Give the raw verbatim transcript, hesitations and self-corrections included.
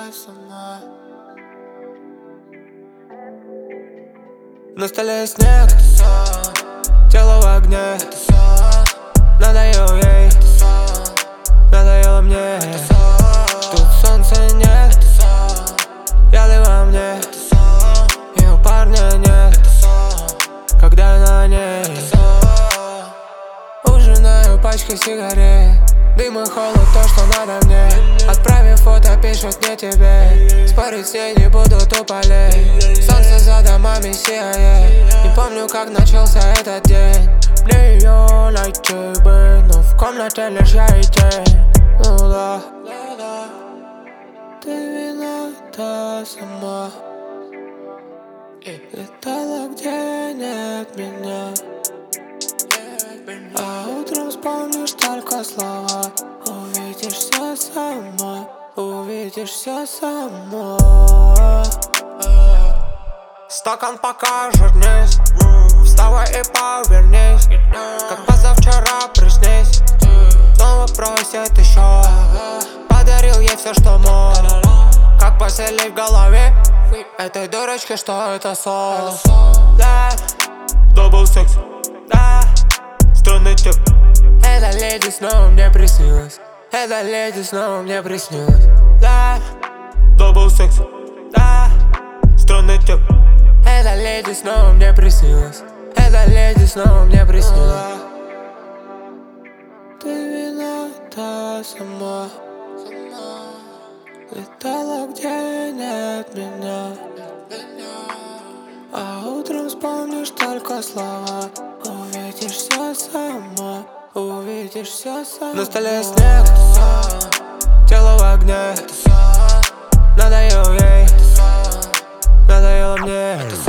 та сама. На столе снег, тело в огне, надоел ей, надоело мне. Тут солнца нет, яды во мне, и у парня нет, когда я на ней. Ужинаю пачкой сигарет, дым и холод, то, что надо мне. Отправив фото, пишут не тебе, спорить с ней не буду, тупо лень. Солнце за домами сияет, не помню, как начался этот день. Мне ее найти бы, но в комнате лишь я и тень. Ну да, ты виновата сама, летала, где нет меня. А утром вспомнишь только слова, увидишь все сама, увидишь все сама. Стакан покажет вниз, вставай и повернись, как позавчера приснись. Снова просит еще, подарил ей все, что мог. Как поселить в голове этой дурочки, что это сон. Да, дабл секс, да, странный тип. Эта леди снова мне приснилась, эта леди снова мне приснилась. Да, дабл секс, да, странный тип. Эта леди снова мне приснилась, эта леди снова мне приснилась. Ты виновата сама, летала, где нет меня. А утром вспомнишь только слова, увидишь все сама, увидишь все сама. На столе снег, тело в огне, надоел ей, надоело мне.